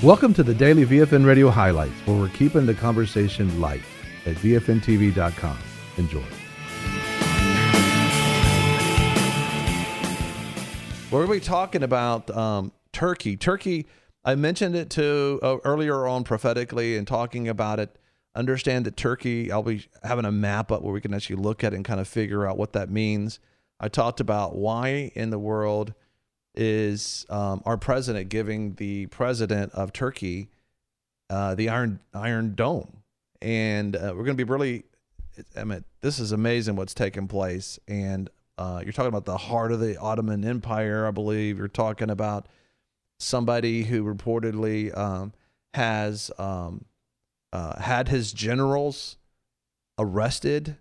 Welcome to the Daily VFN Radio Highlights, where we're keeping the conversation light at VFNTV.com. Enjoy. We're going to be talking about Turkey. Turkey, I mentioned it earlier on prophetically and talking about it. Understand that Turkey, I'll be having a map up where we can actually look at it and kind of figure out what that means. I talked about why in the world is our president giving the president of Turkey the Iron Dome. And we're going to be really, this is amazing what's taking place. And you're talking about the heart of the Ottoman Empire, I believe. You're talking about somebody who reportedly has had his generals arrested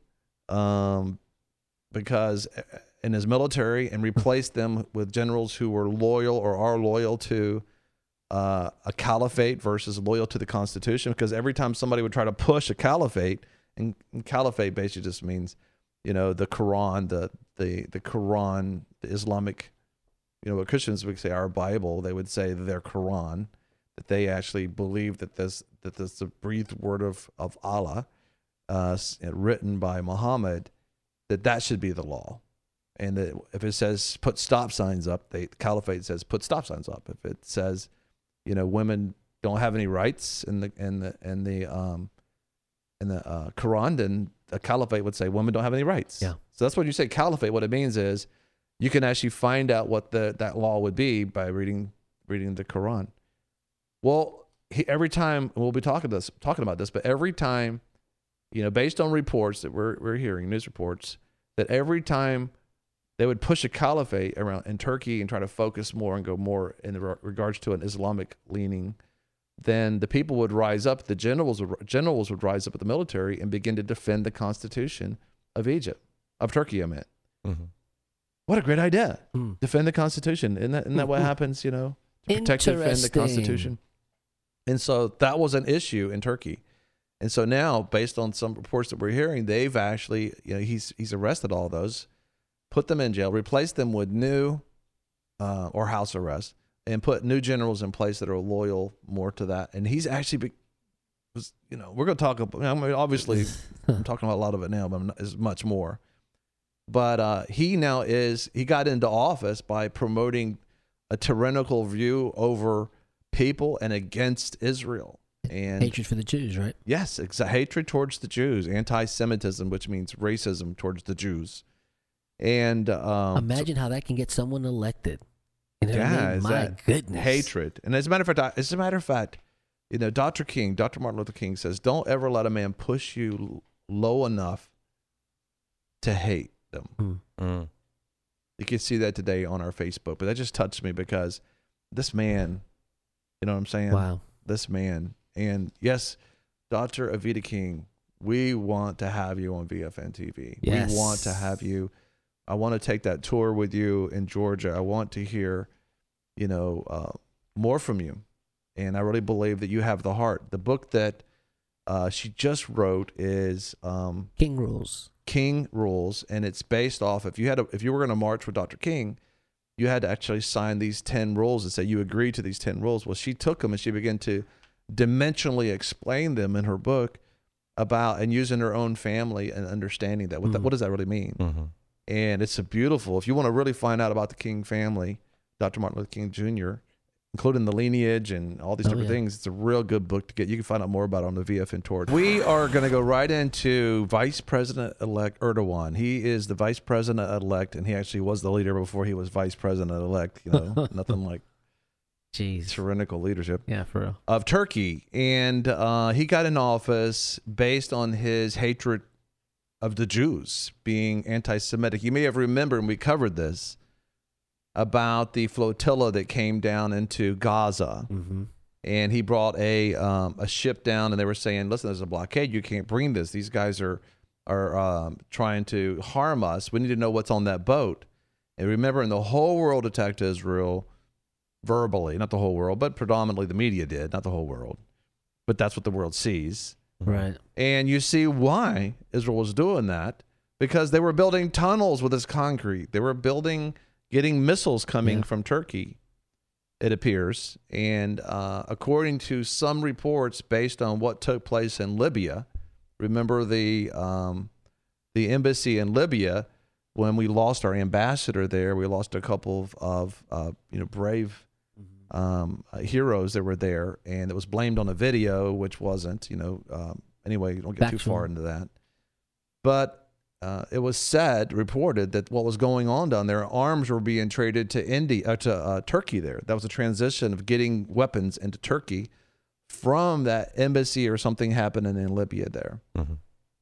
because in his military, and replaced them with generals who were loyal or are loyal to a caliphate versus loyal to the Constitution. Because every time somebody would try to push a caliphate, and caliphate basically just means, the Quran, the Quran, the Islamic, what Christians would say our Bible, they would say their Quran, that they actually believe that this the breathed word of Allah, written by Muhammad, that should be the law. And that if it says put stop signs up, the caliphate says put stop signs up. If it says, women don't have any rights in the Quran, then the caliphate would say women don't have any rights. Yeah. So that's when you say caliphate. What it means is you can actually find out what that law would be by reading the Quran. Well, every time we'll be talking about this, but every time, based on reports that we're hearing, news reports, that every time they would push a caliphate around in Turkey and try to focus more and go more in regards to an Islamic leaning, then the people would rise up. The generals would rise up at the military and begin to defend the Constitution of Turkey. I meant. Mm-hmm. What a great idea! Defend the Constitution. Isn't that what happens? To protect and defend the Constitution. And so that was an issue in Turkey. And so now, based on some reports that we're hearing, they've actually, he's arrested all those, put them in jail, replaced them with new or house arrest, and put new generals in place that are loyal more to that. And he's actually, we're going to talk about, obviously, I'm talking about a lot of it now, but there's much more. But he got into office by promoting a tyrannical view over people and against Israel. And hatred for the Jews, right? Yes, hatred towards the Jews, anti-Semitism, which means racism towards the Jews. And imagine how that can get someone elected. My goodness, hatred. And as a matter of fact, Dr. Martin Luther King says, "Don't ever let a man push you low enough to hate them." You can see that today on our Facebook, but that just touched me because this man, you know what I'm saying? Wow, this man. And yes, Dr. Avita King, we want to have you on VFN TV. Yes. We want to have you. I want to take that tour with you in Georgia. I want to hear, more from you. And I really believe that you have the heart. The book that she just wrote is King Rules. King Rules, and it's based off if you were going to march with Dr. King, you had to actually sign these 10 rules and say you agree to these 10 rules. Well, she took them and she began to dimensionally explain them in her book about and using her own family and understanding that. What does that really mean? Mm-hmm. And it's beautiful. If you want to really find out about the King family, Dr. Martin Luther King Jr., including the lineage and all these different things, it's a real good book to get. You can find out more about it on the VFN tour. We are going to go right into Vice President-elect Erdogan. He is the Vice President-elect, and he actually was the leader before he was Vice President-elect. Nothing like tyrannical leadership. Yeah, for real. Of Turkey. And he got in office based on his hatred of the Jews, being anti-Semitic. You may have remembered, and we covered this, about the flotilla that came down into Gaza. Mm-hmm. And he brought a ship down, and they were saying, listen, there's a blockade. You can't bring this. These guys are trying to harm us. We need to know what's on that boat. And remember, the whole world attacked Israel verbally. Not the whole world, but predominantly the media did. Not the whole world. But that's what the world sees. Right. And you see why Israel was doing that. Because they were building tunnels with this concrete. They were getting missiles coming from Turkey it appears. And according to some reports based on what took place in Libya, remember the embassy in Libya, when we lost our ambassador there, we lost a couple of brave heroes that were there, and it was blamed on a video, which wasn't, anyway, you don't get too far into that. But it was reported that what was going on down there, arms were being traded to Turkey there. That was a transition of getting weapons into Turkey from that embassy or something happening in Libya there. Mm-hmm.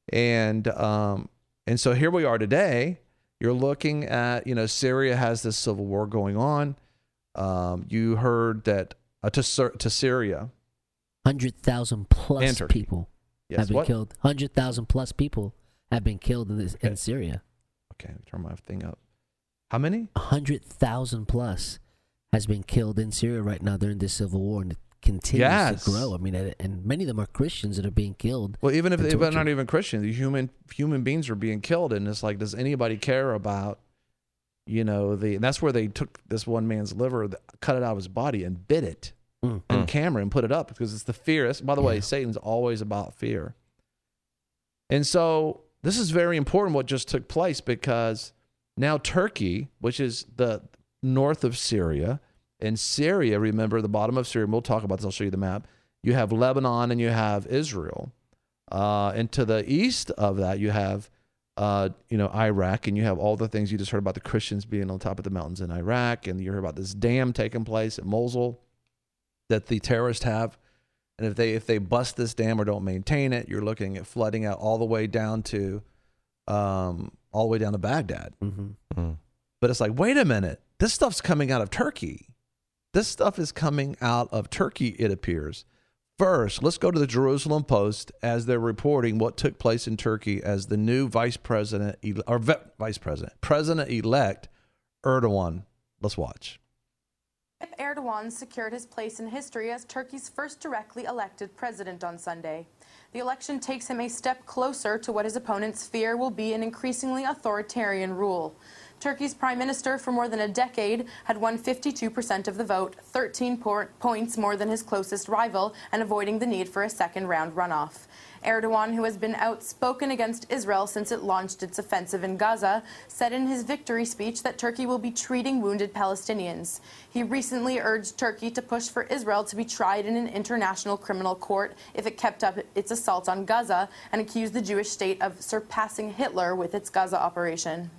And so here we are today. You're looking at, Syria has this civil war going on. You heard that to Syria, 100,000 plus people have been killed. 100,000 plus people have been killed in Syria. Okay, turn my thing up. How many? 100,000 plus has been killed in Syria right now during this civil war, and it continues to grow. I mean, and many of them are Christians that are being killed. Well, even if they're not even Christians, the human beings are being killed, and it's like, does anybody care about? And that's where they took this one man's liver, cut it out of his body, and bit it on camera and put it up, because it's the fear. By the way, Satan's always about fear. And so this is very important what just took place, because now Turkey, which is the north of Syria, and Syria, remember, the bottom of Syria, we'll talk about this, I'll show you the map. You have Lebanon and you have Israel. And to the east of that, you have Iraq, and you have all the things you just heard about, the Christians being on top of the mountains in Iraq, and you heard about this dam taking place at Mosul that the terrorists have. And if they bust this dam or don't maintain it, you're looking at flooding out all the way down to Baghdad. Mm-hmm. Mm-hmm. But it's like, wait a minute, this stuff's coming out of Turkey. This stuff is coming out of Turkey, it appears. First, let's go to the Jerusalem Post as they're reporting what took place in Turkey as the new President-elect Erdogan. Let's watch. Erdogan secured his place in history as Turkey's first directly elected president on Sunday. The election takes him a step closer to what his opponents fear will be an increasingly authoritarian rule. Turkey's prime minister for more than a decade had won 52% of the vote, 13 points more than his closest rival, and avoiding the need for a second-round runoff. Erdogan, who has been outspoken against Israel since it launched its offensive in Gaza, said in his victory speech that Turkey will be treating wounded Palestinians. He recently urged Turkey to push for Israel to be tried in an international criminal court if it kept up its assault on Gaza, and accused the Jewish state of surpassing Hitler with its Gaza operation.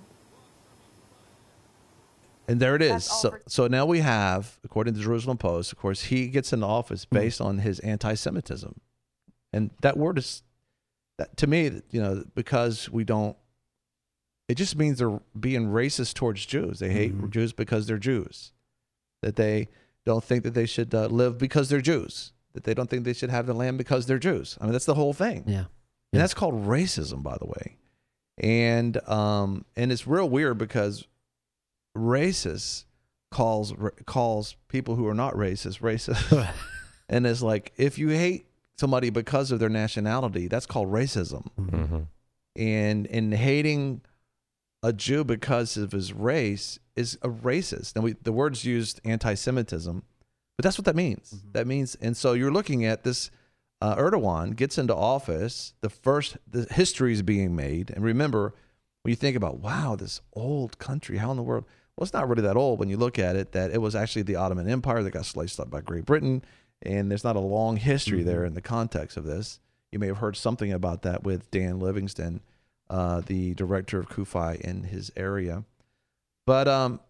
And there it is. So now we have, according to the Jerusalem Post, of course, he gets into office based on his anti-Semitism. And that word is, to me, because it just means they're being racist towards Jews. They hate Jews because they're Jews. That they don't think that they should live because they're Jews. That they don't think they should have the land because they're Jews. I mean, that's the whole thing. Yeah. And that's called racism, by the way. And it's real weird because racist calls people who are not racist. And it's like, if you hate somebody because of their nationality, that's called racism. Mm-hmm. And hating a Jew because of his race is a racist. Now the word's used anti-Semitism, but that's what that means. Mm-hmm. That means, and so you're looking at this, Erdogan gets into office, the history is being made. And remember, when you think about, wow, this old country, how in the world? Well, it's not really that old when you look at it, that it was actually the Ottoman Empire that got sliced up by Great Britain. And there's not a long history there in the context of this. You may have heard something about that with Dan Livingston, the director of CUFI in his area. But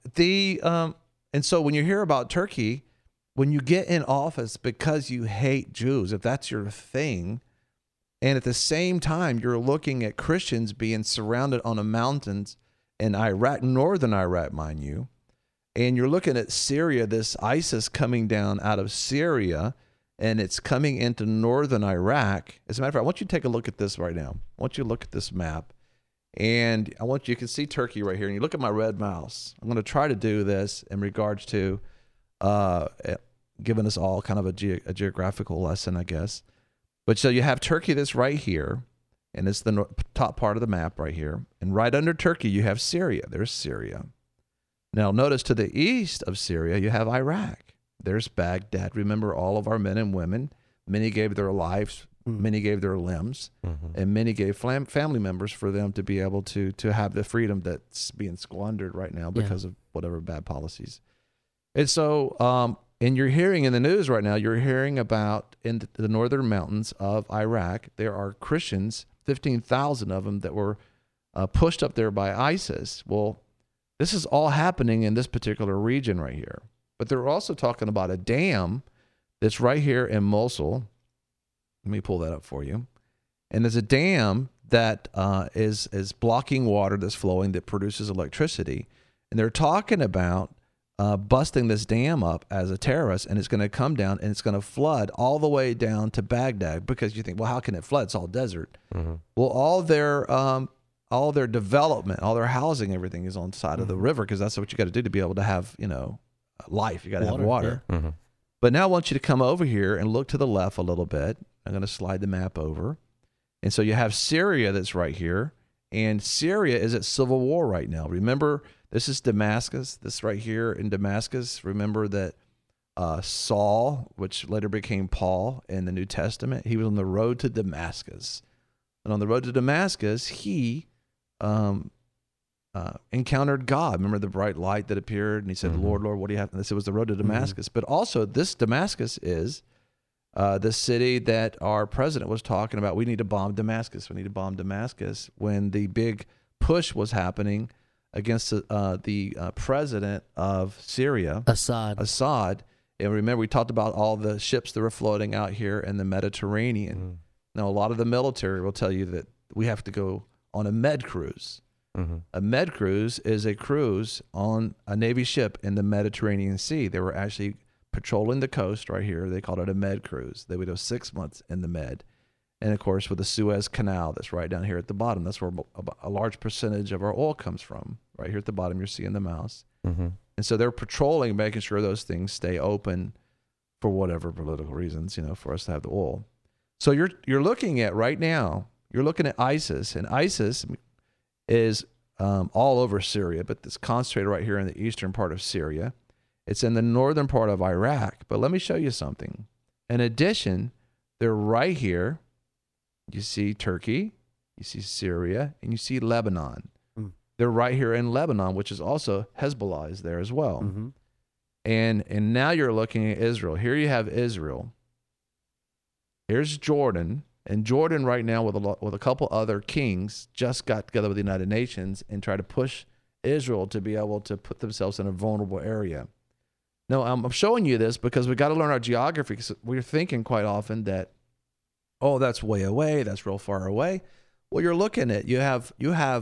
and so when you hear about Turkey, when you get in office because you hate Jews, if that's your thing, and at the same time you're looking at Christians being surrounded on the mountains in Iraq, northern Iraq, mind you, and you're looking at Syria, this ISIS coming down out of Syria, and it's coming into northern Iraq. As a matter of fact, I want you to take a look at this right now. I want you to look at this map. And you can see Turkey right here. And you look at my red mouse. I'm going to try to do this in regards to giving us all kind of a geographical lesson, I guess. But so you have Turkey that's right here. And it's the top part of the map right here. And right under Turkey, you have Syria. There's Syria. Now, notice to the east of Syria, you have Iraq. There's Baghdad. Remember, all of our men and women, many gave their lives, many gave their limbs, and many gave family members for them to be able to have the freedom that's being squandered right now because of whatever bad policies. And so, and you're hearing in the news right now, you're hearing about in the northern mountains of Iraq, there are Christians, 15,000 of them that were pushed up there by ISIS. Well, this is all happening in this particular region right here. But they're also talking about a dam that's right here in Mosul. Let me pull that up for you. And there's a dam that is blocking water that's flowing that produces electricity. And they're talking about busting this dam up as a terrace, and it's going to come down and it's going to flood all the way down to Baghdad, because you think, well, how can it flood? It's all desert. Well, all their development, all their housing, everything is on the side of the river, because that's what you got to do to be able to have, life. You got to have water. Yeah. But now I want you to come over here and look to the left a little bit. I'm going to slide the map over. And so you have Syria that's right here, and Syria is at civil war right now. Remember, this is Damascus. This right here in Damascus. Remember that Saul, which later became Paul in the New Testament, he was on the road to Damascus. And on the road to Damascus, he encountered God. Remember the bright light that appeared, and he said, Lord, Lord, what do you have? And this was the road to Damascus. But also, this Damascus is the city that our president was talking about. We need to bomb Damascus. We need to bomb Damascus, when the big push was happening against the president of Syria, Assad. And remember, we talked about all the ships that were floating out here in the Mediterranean. Now, a lot of the military will tell you that we have to go on a med cruise. A med cruise is a cruise on a Navy ship in the Mediterranean Sea. They were actually patrolling the coast right here. They called it a med cruise. They would go 6 months in the med. And, of course, with the Suez Canal that's right down here at the bottom, that's where a large percentage of our oil comes from. Right here at the bottom, you're seeing the mouse. And so they're patrolling, making sure those things stay open for whatever political reasons, for us to have the oil. So you're looking at right now, you're looking at ISIS, and ISIS is all over Syria, but it's concentrated right here in the eastern part of Syria. It's in the northern part of Iraq. But let me show you something. In addition, they're right here. You see Turkey, you see Syria, and you see Lebanon. They're right here in Lebanon, which is also Hezbollah is there as well. And now you're looking at Israel. Here you have Israel. Here's Jordan. And Jordan right now with a couple other kings just got together with the United Nations and tried to push Israel to be able to put themselves in a vulnerable area. Now, I'm showing you this because we got to learn our geography, because we're thinking quite often that, oh, that's way away, that's real far away. Well, you're looking at, you have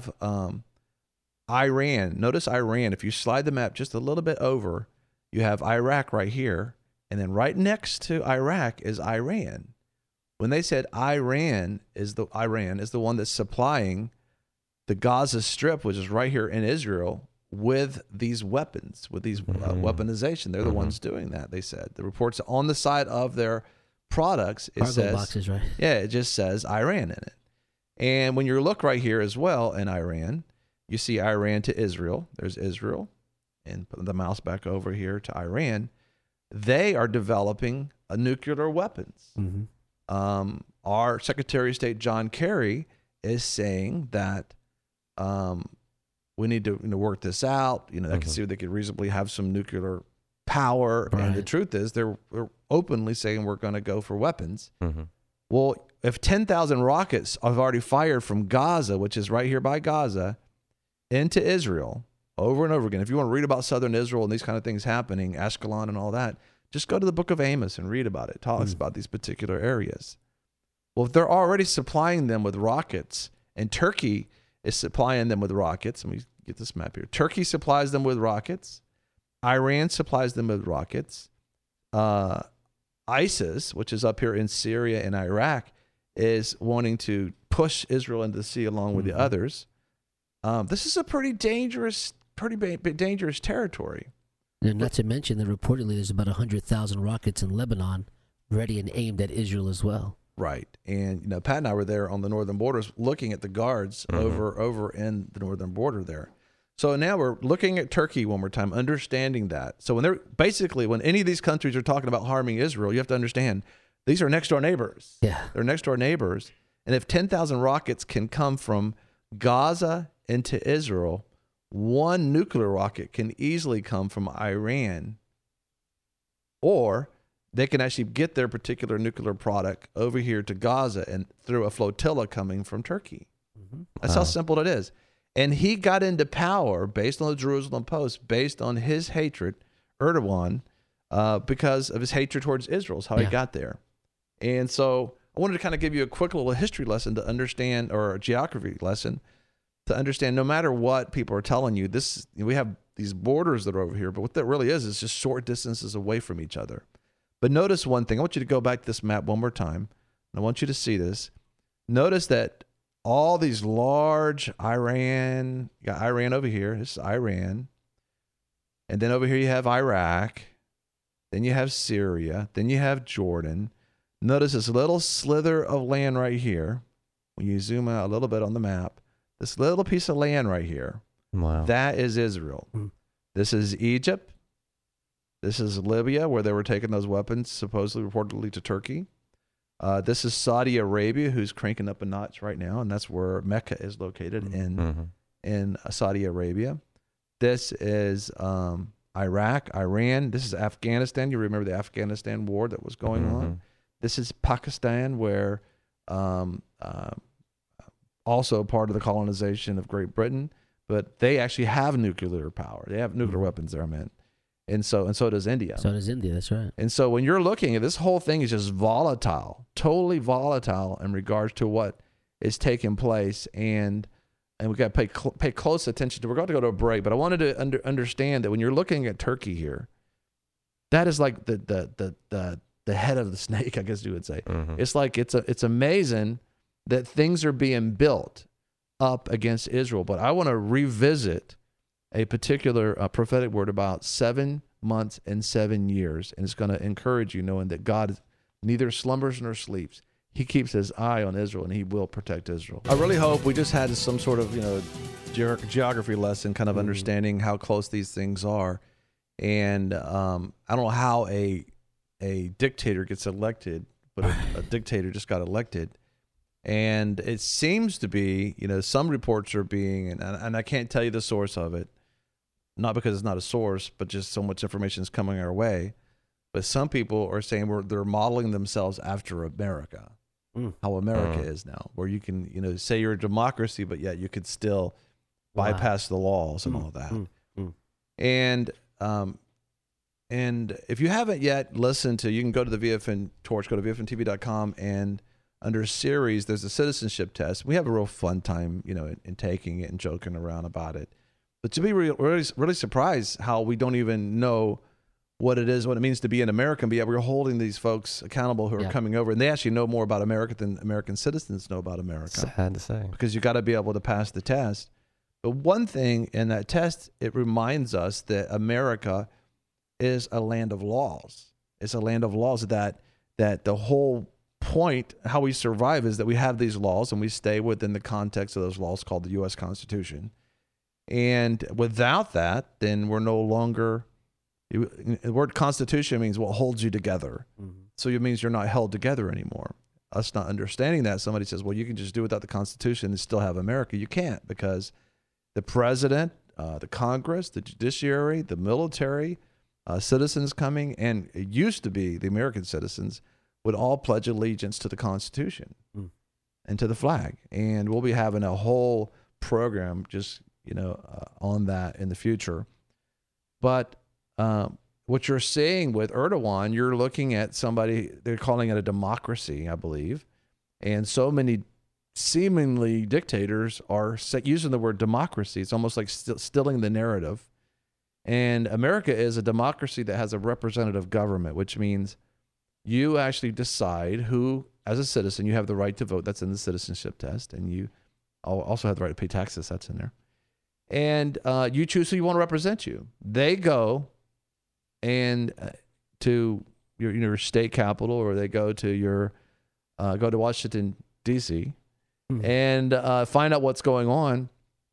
Iran. Notice Iran. If you slide the map just a little bit over, you have Iraq right here, and then right next to Iraq is Iran. When they said Iran is the one that's supplying the Gaza Strip, which is right here in Israel, with these weapons, with these weaponization. They're the ones doing that, they said. The reports on the side of their products, it says, boxes, right? Yeah, it just says Iran in it. And when you look right here as well in Iran, you see Iran to Israel. There's Israel. And put the mouse back over here to Iran. They are developing nuclear weapons. Our Secretary of State, John Kerry, is saying that we need to work this out. They can see if they could reasonably have some nuclear power. Right. And the truth is, they're openly saying we're going to go for weapons. Well, if 10,000 rockets have already fired from Gaza, which is right here by Gaza, into Israel over and over again. If you want to read about southern Israel and these kind of things happening, Ashkelon and all that, just go to the book of Amos and read about it. It talks about these particular areas. Well, if they're already supplying them with rockets, and Turkey is supplying them with rockets, let me get this map here. Turkey supplies them with rockets. Iran supplies them with rockets. ISIS, which is up here in Syria and Iraq, is wanting to push Israel into the sea along with the others. This is a pretty dangerous territory. And not to mention that reportedly there's about 100,000 rockets in Lebanon ready and aimed at Israel as well. Right. And, Pat and I were there on the northern borders looking at the guards over in the northern border there. So now we're looking at Turkey one more time, understanding that. So when any of these countries are talking about harming Israel, you have to understand these are next door neighbors. Yeah. They're next door neighbors. And if 10,000 rockets can come from Gaza into Israel, one nuclear rocket can easily come from Iran. Or they can actually get their particular nuclear product over here to Gaza and through a flotilla coming from Turkey. Mm-hmm. That's how simple it is. And he got into power based on the Jerusalem Post, based on his hatred, Erdogan, because of his hatred towards Israel is how he got there. And so I wanted to kind of give you a quick little history lesson to understand, or a geography lesson to understand, no matter what people are telling you, we have these borders that are over here, but what that really is just short distances away from each other. But notice one thing. I want you to go back to this map one more time. And I want you to see this. Notice that all these large Iran, you got Iran over here. This is Iran. And then over here you have Iraq. Then you have Syria. Then you have Jordan. Notice this little slither of land right here. When you zoom out a little bit on the map, this little piece of land right here. Wow. That is Israel. This is Egypt. This is Libya, where they were taking those weapons, supposedly, reportedly, to Turkey. This is Saudi Arabia, who's cranking up a notch right now, and that's where Mecca is located in Saudi Arabia. This is Iraq, Iran. This is Afghanistan. You remember the Afghanistan war that was going on. This is Pakistan, where also part of the colonization of Great Britain, but they actually have nuclear power. They have nuclear weapons there, I meant. And so does India. So does India, that's right. And so when you're looking at this whole thing is just volatile, totally volatile in regards to what is taking place. And we got to pay close attention to, we're going to go to a break, but I wanted to understand that when you're looking at Turkey here, that is like the head of the snake, I guess you would say. It's like, it's amazing that things are being built up against Israel. But I want to revisit a particular prophetic word about 7 months and 7 years. And it's going to encourage you, knowing that God neither slumbers nor sleeps. He keeps his eye on Israel, and he will protect Israel. I really hope we just had some sort of, geography lesson, kind of understanding how close these things are. And I don't know how a dictator gets elected, but a dictator just got elected. And it seems to be, some reports are being, and I can't tell you the source of it, not because it's not a source, but just so much information is coming our way. But some people are saying they're modeling themselves after America, how America is now, where you can, say you're a democracy, but yet you could still bypass the laws and all that. And if you haven't yet listened to, you can go to the VFN Torch, go to VFNTV.com, and under series, there's a citizenship test. We have a real fun time, in taking it and joking around about it. But to be really surprised how we don't even know what it means to be an American, but yet we're holding these folks accountable who are coming over, and they actually know more about America than American citizens know about America. Sad to say. Because you got to be able to pass the test. But one thing in that test, it reminds us that America is a land of laws. It's a land of laws that the whole point, how we survive, is that we have these laws and we stay within the context of those laws called the U.S. Constitution. And without that, then we're no longer, the word Constitution means what holds you together. So it means you're not held together anymore. Us not understanding that, somebody says, well, you can just do without the Constitution and still have America. You can't, because the president, the Congress, the judiciary, the military, citizens coming, and it used to be the American citizens, would all pledge allegiance to the Constitution and to the flag. And we'll be having a whole program just, on that in the future. But what you're seeing with Erdogan, you're looking at somebody, they're calling it a democracy, I believe. And so many seemingly dictators are using the word democracy. It's almost like stilling the narrative. And America is a democracy that has a representative government, which means you actually decide who, as a citizen, you have the right to vote. That's in the citizenship test. And you also have the right to pay taxes. That's in there. And you choose who you want to represent you. They go and to your state capital, or they go to go to Washington, D.C., and find out what's going on.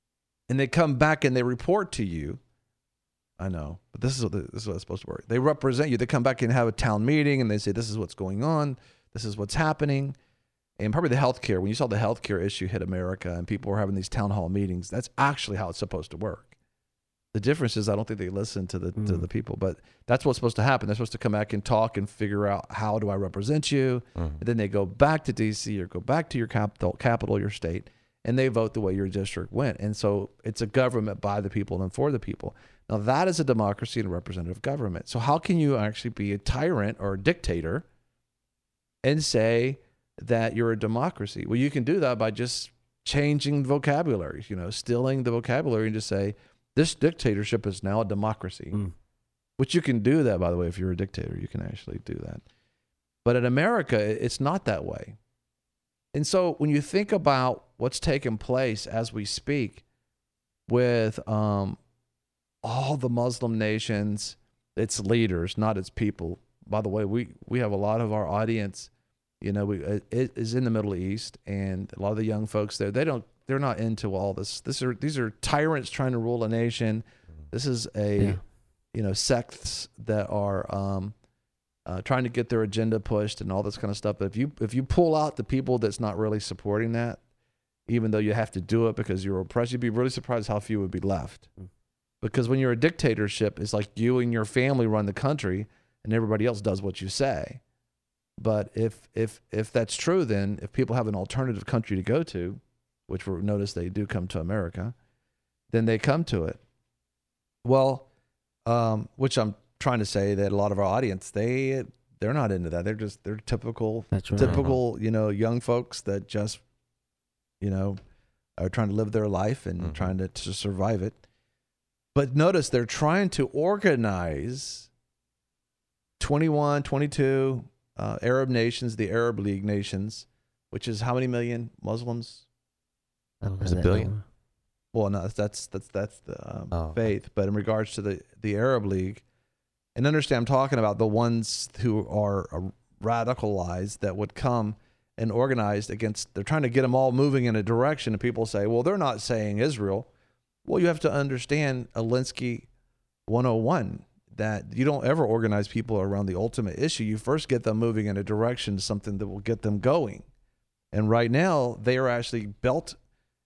and they come back and they report to you. I know, but this is what it's supposed to work. They represent you. They come back and have a town meeting, and they say, this is what's going on. This is what's happening. And probably the healthcare, when you saw the healthcare issue hit America and people were having these town hall meetings, that's actually how it's supposed to work. The difference is I don't think they listen to the people, but that's what's supposed to happen. They're supposed to come back and talk and figure out, how do I represent you? And then they go back to D.C. or go back to your capital, your state, and they vote the way your district went. And so it's a government by the people and for the people. Now that is a democracy and a representative government. So how can you actually be a tyrant or a dictator and say that you're a democracy? Well, you can do that by just changing vocabulary, stealing the vocabulary and just say, this dictatorship is now a democracy, which you can do that, by the way. If you're a dictator, you can actually do that. But in America, it's not that way. And so when you think about what's taking place as we speak with all the Muslim nations, its leaders, not its people. By the way, we have a lot of our audience, it is in the Middle East, and a lot of the young folks there, they're not into all this. These are tyrants trying to rule a nation. This is sects that are trying to get their agenda pushed and all this kind of stuff. But if you pull out the people that's not really supporting that, even though you have to do it because you're oppressed, you'd be really surprised how few would be left. Because when you're a dictatorship, it's like you and your family run the country and everybody else does what you say. But if that's true, then if people have an alternative country to go to, which we notice they do come to America, then they come to it. Well, which I'm trying to say that a lot of our audience, they're not into that. They're typical, young folks that just, are trying to live their life and trying to survive it. But notice they're trying to organize 21, 22 Arab nations, the Arab League nations, which is how many million Muslims? I don't know. There's a billion. Well, no, that's the faith. But in regards to the Arab League, and understand, I'm talking about the ones who are radicalized that would come and organized against. They're trying to get them all moving in a direction, and people say, well, they're not saying Israel. Well, you have to understand Alinsky 101, that you don't ever organize people around the ultimate issue. You first get them moving in a direction, something that will get them going. And right now, they are actually built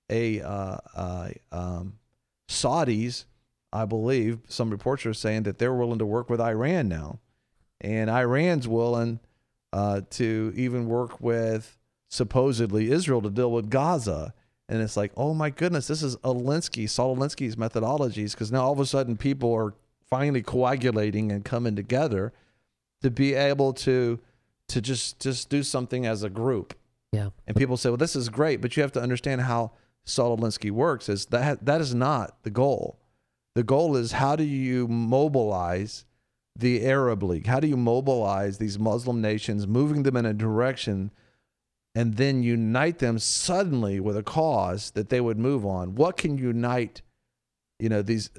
Saudis, I believe, some reports are saying that they're willing to work with Iran now. And Iran's willing to even work with, supposedly, Israel to deal with Gaza. And it's like, oh my goodness, this is Saul Alinsky's methodologies, because now all of a sudden people are finally coagulating and coming together to be able to just do something as a group. Yeah. And people say, well, this is great, but you have to understand how Saul Alinsky works. Is that is not the goal. The goal is, how do you mobilize the Arab League? How do you mobilize these Muslim nations, moving them in a direction, and then unite them suddenly with a cause that they would move on? What can unite, these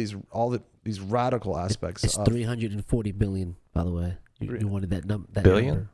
radical aspects? It's 340 billion, by the way. You wanted that number? Billion? Number.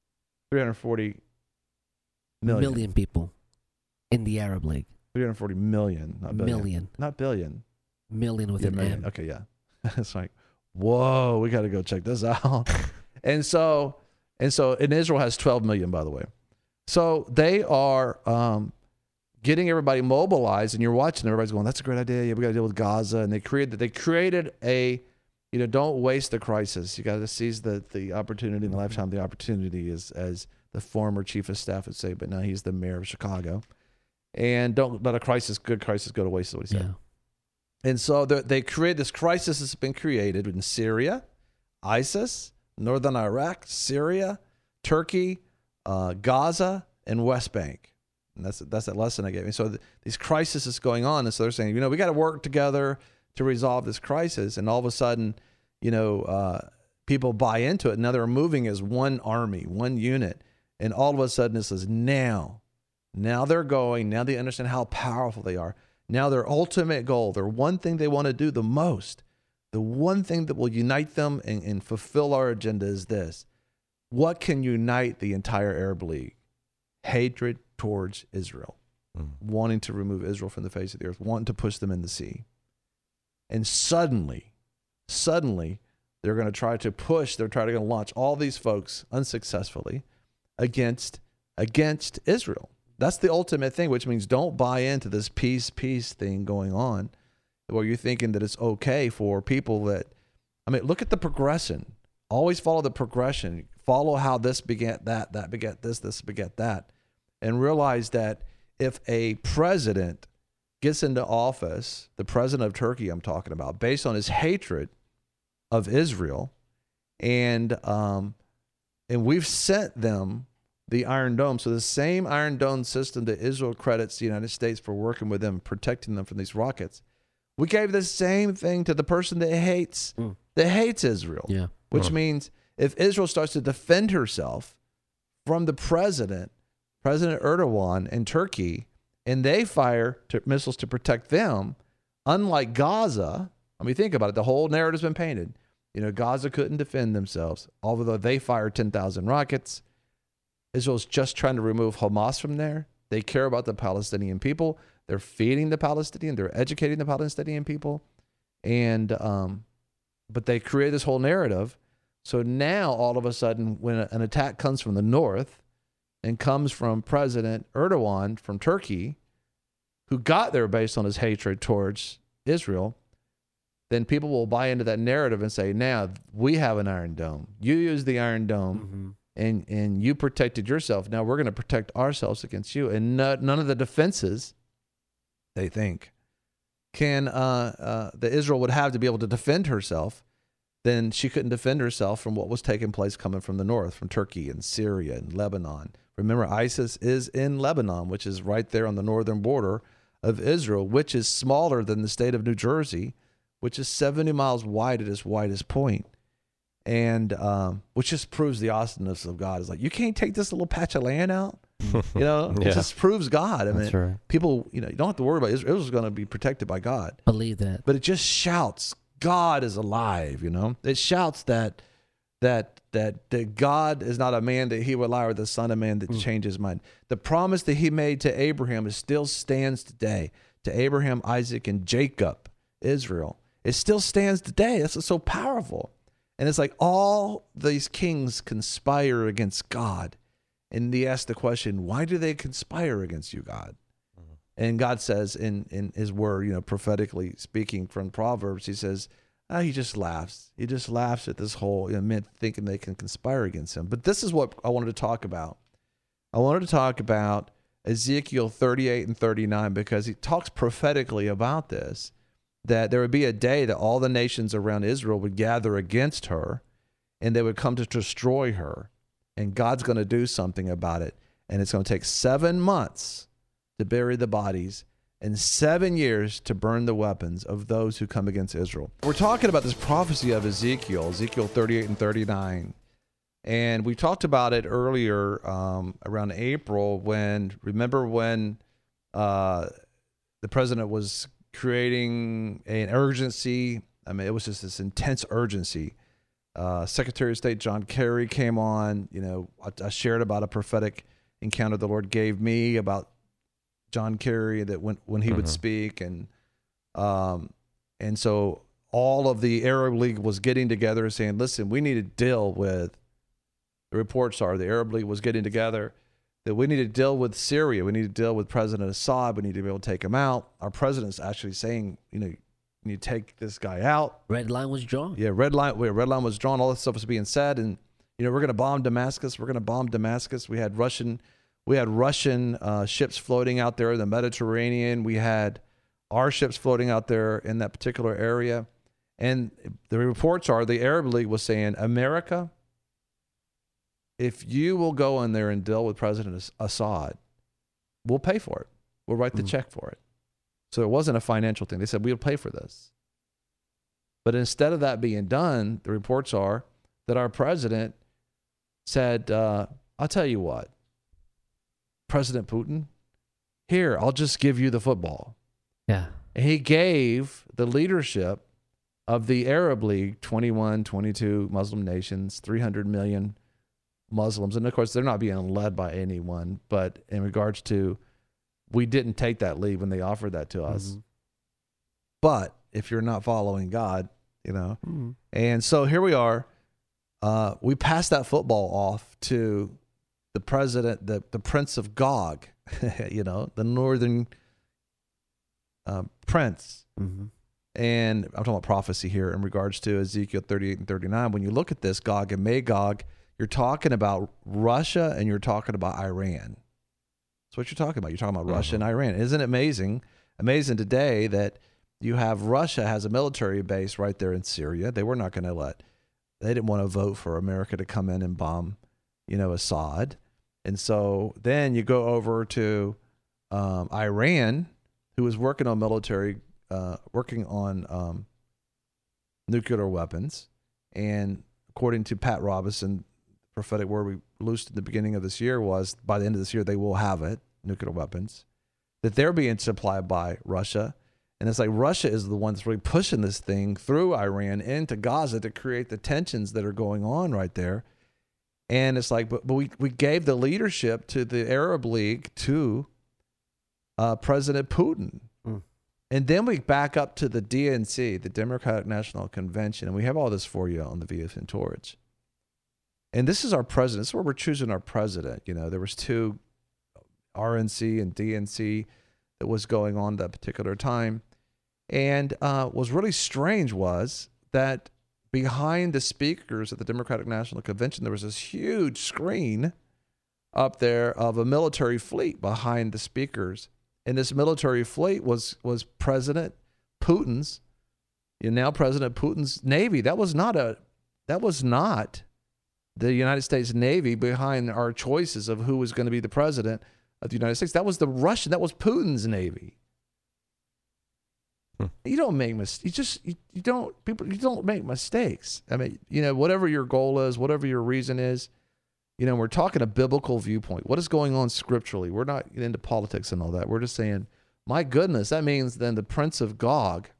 340 million people in the Arab League. 340 million, not billion. Million. Not billion. Million with an M. Okay, yeah. It's like, whoa, we got to go check this out. and so Israel has 12 million, by the way. So they are getting everybody mobilized, and you're watching, everybody's going, that's a great idea. Yeah, we got to deal with Gaza. And they created a, don't waste the crisis. You got to seize the opportunity in the lifetime. The opportunity is, as the former chief of staff would say, but now he's the mayor of Chicago. And don't let good crisis go to waste, is what he said. Yeah. And so they create this crisis that's been created in Syria, ISIS, northern Iraq, Syria, Turkey, Gaza, and West Bank. And that's that lesson I gave me. So these crises is going on, and so they're saying, we got to work together to resolve this crisis. And all of a sudden, people buy into it. Now they're moving as one army, one unit. And all of a sudden it says, now they're going, now they understand how powerful they are. Now their ultimate goal, their one thing they want to do the most, the one thing that will unite them and fulfill our agenda is this. What can unite the entire Arab League? Hatred towards Israel. wanting to remove Israel from the face of the earth, wanting to push them in the sea. And suddenly, they're going to try to launch all these folks unsuccessfully against Israel. That's the ultimate thing, which means don't buy into this peace thing going on where you're thinking that it's okay for people that, look at the progression. Always follow the progression. Follow how this begat that, that begat this begat that. And realize that if a president gets into office, the president of Turkey I'm talking about, based on his hatred of Israel, and we've sent them the Iron Dome. So the same Iron Dome system that Israel credits the United States for working with them, protecting them from these rockets, we gave the same thing to the person that hates Israel. Yeah. Which means if Israel starts to defend herself from the President Erdogan in Turkey, and they fire missiles to protect them, unlike Gaza, think about it. The whole narrative's been painted. Gaza couldn't defend themselves, although they fired 10,000 rockets. Israel's just trying to remove Hamas from there. They care about the Palestinian people. They're feeding the Palestinian. They're educating the Palestinian people. And, but they create this whole narrative. So now all of a sudden, when an attack comes from the north and comes from President Erdogan from Turkey, who got there based on his hatred towards Israel, then people will buy into that narrative and say, now we have an Iron Dome. You use the Iron Dome and you protected yourself. Now we're going to protect ourselves against you. And none of the defenses, they think, that Israel would have to be able to defend herself, then she couldn't defend herself from what was taking place coming from the north, from Turkey and Syria and Lebanon. Remember, ISIS is in Lebanon, which is right there on the northern border of Israel, which is smaller than the state of New Jersey, which is 70 miles wide at its widest point. And which just proves the awesomeness of God. It's like, you can't take this little patch of land out. It just proves God. That's right. People, you don't have to worry about Israel. Israel's going to be protected by God. Believe that. But it just shouts, God is alive, It shouts that God is not a man that he would lie, or the son of man that changes his mind. The promise that he made to Abraham still stands today. To Abraham, Isaac, and Jacob, Israel. It still stands today. That's so powerful. And it's like all these kings conspire against God. And he asks the question, why do they conspire against you, God? And God says in his word, prophetically speaking from Proverbs, he says, he just laughs. He just laughs at this whole men thinking they can conspire against him. But this is what I wanted to talk about. I wanted to talk about Ezekiel 38 and 39 because he talks prophetically about this, that there would be a day that all the nations around Israel would gather against her and they would come to destroy her. And God's going to do something about it. And it's going to take 7 months to bury the bodies and 7 years to burn the weapons of those who come against Israel. We're talking about this prophecy of Ezekiel 38 and 39. And we talked about it earlier around April when the president was creating an urgency. It was just this intense urgency. Secretary of State John Kerry came on. I shared about a prophetic encounter the Lord gave me about John Kerry, that when he would speak, and so all of the Arab League was getting together and saying, listen, we need to deal with, the reports are the Arab League was getting together, that we need to deal with Syria. We need to deal with President Assad. We need to be able to take him out. Our president's actually saying, you need to take this guy out. Red line was drawn. Yeah, red line was drawn. All this stuff was being said. And, we're going to bomb Damascus. We're going to bomb Damascus. We had Russian ships floating out there in the Mediterranean. We had our ships floating out there in that particular area. And the reports are the Arab League was saying, America, if you will go in there and deal with President Assad, we'll pay for it. We'll write the check for it. So it wasn't a financial thing. They said, we'll pay for this. But instead of that being done, the reports are that our president said, I'll tell you what, President Putin, here, I'll just give you the football. Yeah. And he gave the leadership of the Arab League, 21, 22 Muslim nations, 300 million Muslims. And of course, they're not being led by anyone, but in regards to we didn't take that lead when they offered that to us. But if you're not following God, and so here we are. We passed that football off to the president, the Prince of Gog, the northern prince. And I'm talking about prophecy here in regards to Ezekiel 38 and 39. When you look at this, Gog and Magog, you're talking about Russia and you're talking about Iran. That's what you're talking about. You're talking about Russia and Iran. Isn't it amazing? Amazing today that you have Russia has a military base right there in Syria. They were not going to they didn't want to vote for America to come in and bomb, Assad. And so then you go over to Iran, who was working on nuclear weapons. And according to Pat Robertson, prophetic word we released at the beginning of this year was by the end of this year, they will have it, nuclear weapons, that they're being supplied by Russia. And it's like Russia is the one that's really pushing this thing through Iran into Gaza to create the tensions that are going on right there. And it's like, but we gave the leadership to the Arab League to President Putin. And then we back up to the DNC, the Democratic National Convention, and we have all this for you on the VFN Torch. And this is our president. This is where we're choosing our president. There was 2 RNC and DNC that was going on at that particular time. And what was really strange was that behind the speakers at the Democratic National Convention, there was this huge screen up there of a military fleet behind the speakers. And this military fleet was President Putin's, now President Putin's Navy. That was not the United States Navy behind our choices of who was going to be the president of the United States. That was that was Putin's Navy. You don't make mistakes. You don't make mistakes. I mean, whatever your goal is, whatever your reason is, we're talking a biblical viewpoint. What is going on scripturally? We're not into politics and all that. We're just saying, my goodness, that means then the Prince of Gog's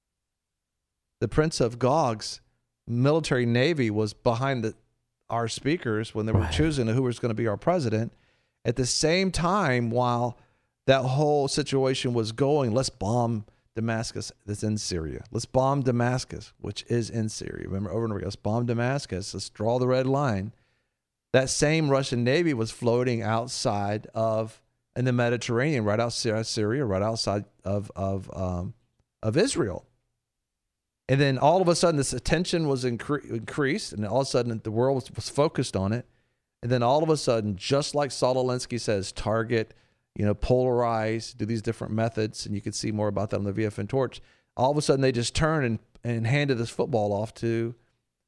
military navy was behind our speakers when they were choosing who was going to be our president. At the same time, while that whole situation was going, let's bomb Damascus that's in Syria. Let's bomb Damascus, which is in Syria. Remember, over and over again, let's bomb Damascus. Let's draw the red line. That same Russian Navy was floating outside in the Mediterranean, right outside Syria, right outside of Israel. And then all of a sudden, this attention was increased, and all of a sudden, the world was focused on it. And then all of a sudden, just like Saul Alinsky says, target, polarize, do these different methods, and you can see more about that on the VFN Torch. All of a sudden, they just turned and handed this football off to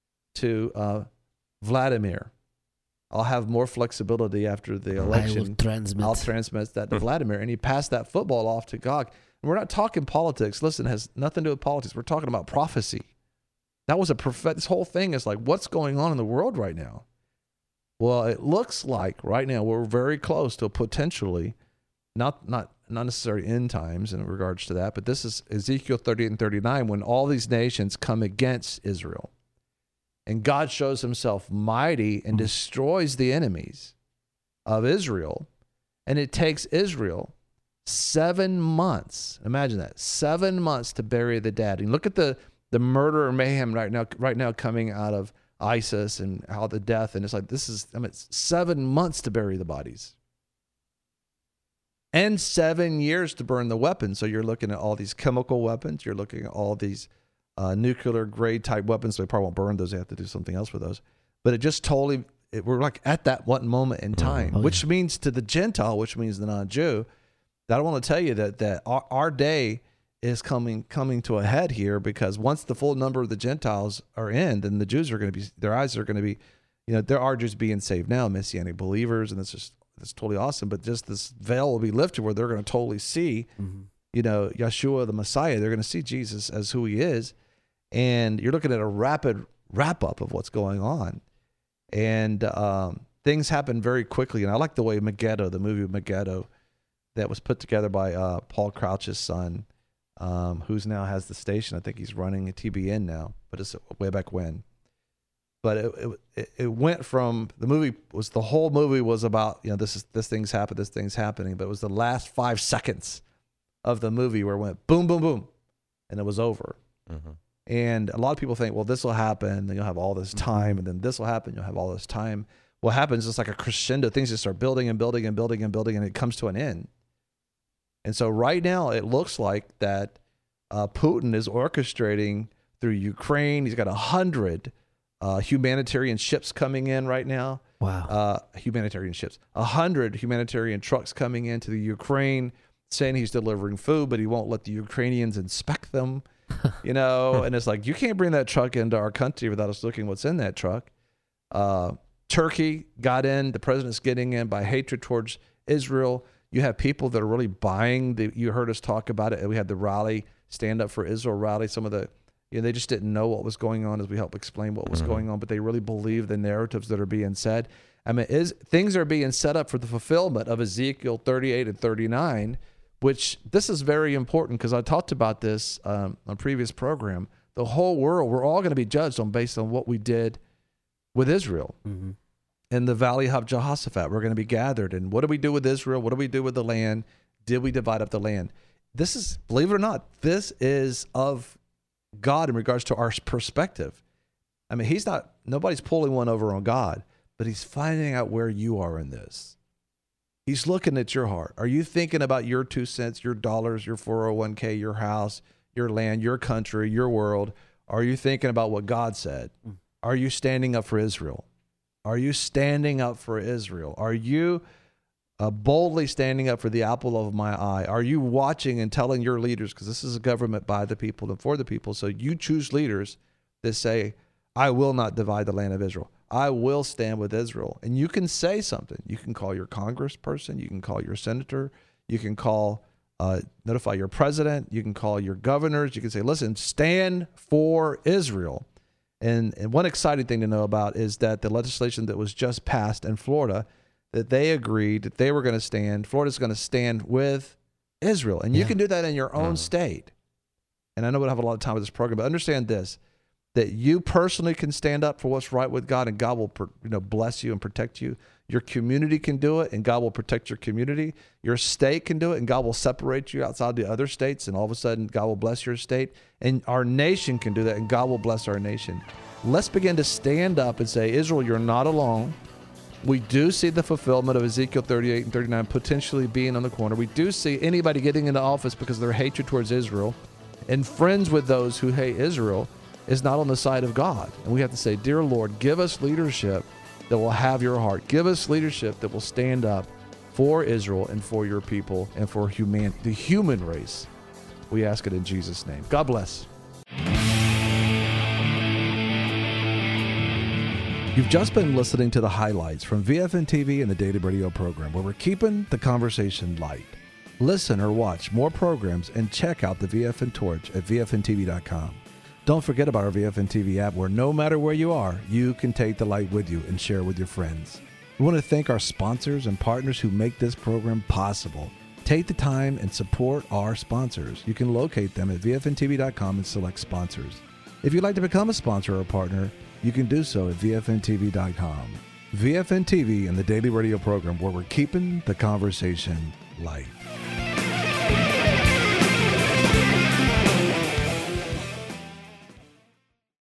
Vladimir. I'll have more flexibility after the election. I'll transmit that to Vladimir. And he passed that football off to Gog. And we're not talking politics. Listen, it has nothing to do with politics. We're talking about prophecy. That was this whole thing is like, what's going on in the world right now? Well, it looks like right now we're very close to potentially, not necessarily end times in regards to that, but this is Ezekiel 38 and 39 when all these nations come against Israel. And God shows himself mighty and destroys the enemies of Israel. And it takes Israel 7 months. Imagine that. 7 months to bury the dead. And look at the murder and mayhem right now coming out of ISIS and how the death. And it's like, it's 7 months to bury the bodies. And 7 years to burn the weapons. So you're looking at all these chemical weapons. You're looking at all these nuclear grade type weapons. So they probably won't burn those. They have to do something else with those. But it just totally, we're like at that one moment in time, which means to the Gentile, which means the non-Jew, that I want to tell you that our day is coming to a head here, because once the full number of the Gentiles are in, then the Jews are going to be, their eyes are going to be, there are Jews being saved now, Messianic believers, and that's totally awesome. But just this veil will be lifted where they're going to totally see, Yeshua the Messiah. They're going to see Jesus as who he is. And you're looking at a rapid wrap-up of what's going on. And things happen very quickly. And I like the way Megiddo, the movie Megiddo, that was put together by Paul Crouch's son, who's now has the station. I think he's running a TBN now, but it's way back when. But it went from the whole movie was about, this thing's happened, this thing's happening, but it was the last 5 seconds of the movie where it went boom, boom, boom, and it was over. Mm-hmm. And a lot of people think, well, this will happen, then you'll have all this time, and then this will happen, you'll have all this time. What happens is like a crescendo, things just start building and building and building and building, and it comes to an end. And so right now it looks like that Putin is orchestrating through Ukraine. He's got 100 humanitarian ships coming in right now. Wow. Humanitarian ships. 100 humanitarian trucks coming into the Ukraine, saying he's delivering food, but he won't let the Ukrainians inspect them. And it's like, you can't bring that truck into our country without us looking what's in that truck. Turkey got in. The president's getting in by hatred towards Israel. You have people that are really buying you heard us talk about it. We had the rally, Stand Up for Israel rally. Some of the, they just didn't know what was going on as we helped explain what was going on, but they really believe the narratives that are being said. I mean, things are being set up for the fulfillment of Ezekiel 38 and 39, which this is very important because I talked about this on a previous program. The whole world, we're all going to be judged based on what we did with Israel. Mm-hmm. In the Valley of Jehoshaphat, we're going to be gathered. And what do we do with Israel? What do we do with the land? Did we divide up the land? This is, believe it or not, this is of God in regards to our perspective. I mean, nobody's pulling one over on God, but he's finding out where you are in this. He's looking at your heart. Are you thinking about your 2 cents, your dollars, your 401k, your house, your land, your country, your world? Are you thinking about what God said? Are you standing up for Israel? Are you standing up for Israel? Are you boldly standing up for the apple of my eye? Are you watching and telling your leaders, because this is a government by the people and for the people, so you choose leaders that say, I will not divide the land of Israel. I will stand with Israel. And you can say something. You can call your congressperson. You can call your senator. You can notify your president. You can call your governors. You can say, listen, stand for Israel. And one exciting thing to know about is that the legislation that was just passed in Florida, that they agreed that they were going to stand, Florida's going to stand with Israel. And you can do that in your own state. And I know we don't have a lot of time with this program, but understand this, that you personally can stand up for what's right with God, and God will bless you and protect you. Your community can do it, and God will protect your community. Your state can do it, and God will separate you outside the other states, and all of a sudden God will bless your state. And our nation can do that, and God will bless our nation. Let's begin to stand up and say, Israel, you're not alone. We do see the fulfillment of Ezekiel 38 and 39 potentially being on the corner. We do see anybody getting into office because of their hatred towards Israel, and friends with those who hate Israel is not on the side of God. And we have to say, dear Lord, give us leadership that will have your heart. Give us leadership that will stand up for Israel and for your people and for the human race. We ask it in Jesus' name. God bless. You've just been listening to the highlights from VFN TV and the Daily Radio program, where we're keeping the conversation light. Listen or watch more programs and check out the VFN Torch at VFNTV.com. Don't forget about our VFN TV app, where no matter where you are, you can take the light with you and share with your friends. We want to thank our sponsors and partners who make this program possible. Take the time and support our sponsors. You can locate them at VFNTV.com and select sponsors. If you'd like to become a sponsor or a partner, you can do so at VFNTV.com. VFN TV and the Daily Radio program, where we're keeping the conversation light.